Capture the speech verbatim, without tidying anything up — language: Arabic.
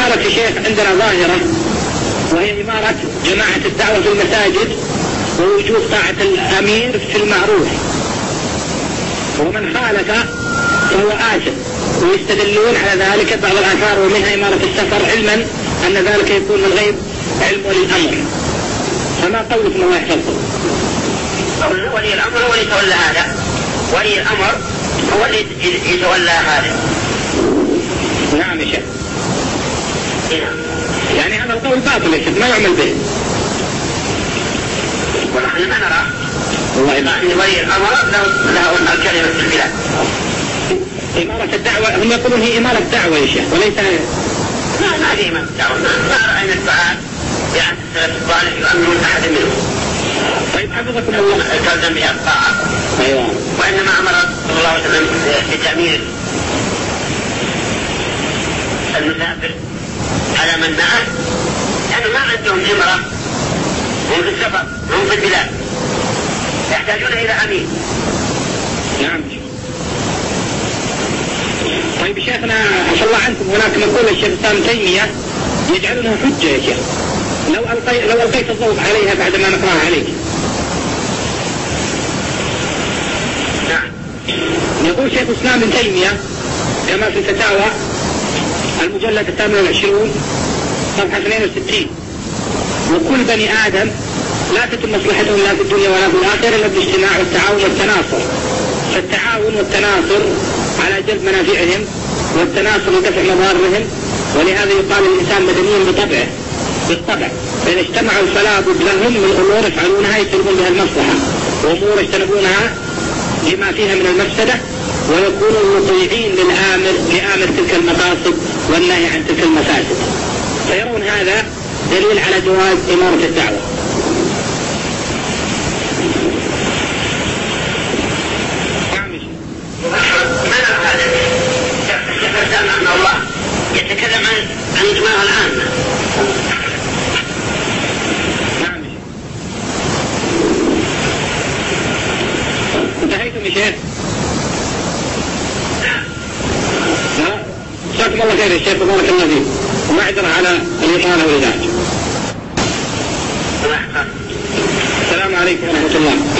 الإمارة يا شيخ عندنا ظاهرة، وهي إمارة جماعة الدعوة في المساجد ووجوب طاعة الأمير في المعروف، ومن خالف فهو آثم، ويستدلون على ذلك بعض الآثار ومنها إمارة السفر، علما أن ذلك يكون من غير علم ولي الأمر. فما قولكم الله يحفظكم؟ ولي الأمر هو اللي يتولى هذا، ولي الأمر هو اللي يتولى هذا. نعم يا شيخ. يعني هذا القول باطل يا شيخ، ما يعمل به. ونحن ما نرى والله أن ولي الأمر له له الكلمة في البلاد. إمارة الدعوة هم يقولون هي إمارة دعوة يا شيخ وليس. لا ما هي إمارة دعوة، ما رأينا الدعاء يعني السلف الصالح يؤمنون أحد منهم. طيب حفظكم الله. التزم بها الطاعة. أيوة. وإنما أمر صلى الله عليه وسلم بتأمير المسافر على من معه، لأنه ما عندهم إمرة، هم في السفر، هم في البلاد، يحتاجون إلى أمين. نعم. طيب شيخنا عفى الله عنكم، هناك مقولة الشيخ الإسلام ابن تيمية يجعلونها حجة يا شيخ، لو ألقي لو ألقيت الضوء عليها بعد ما نقرأها عليك. نعم. يقول شيخ الإسلام ابن تيمية كما في الفتاوى المجلد الثامن والعشرون صفحة اثنين وستين: وكل بني آدم لا تتم مصلحتهم لا في الدنيا ولا في الآخرة إلا بالاجتماع والتعاون والتناصر، فالتعاون والتناصر على جلب منافعهم والتناصر لدفع مضارهم، ولهذا يقال الإنسان مدني بطبعه بالطبع، فإذا اجتمعوا فلا بد لهم من أمور يفعلونها يسلبون بها المصلحة، وأمور يجتنبونها لما فيها من المفسدة، ويكونوا مطيعين للآمر لآمر تلك المقاصد والنهي عن تلك المفاسد. فيرون هذا دليل على جواز إمارة الدعوة. أن الله يتكلم عن عن إجماع العامة. نعم. انتهيتم يا شيخ؟ لا. جزاكم الله خير يا شيخ وبارك الله فيك، ومعذرة على الإطالة والإزعاج. السلام عليكم ورحمة الله.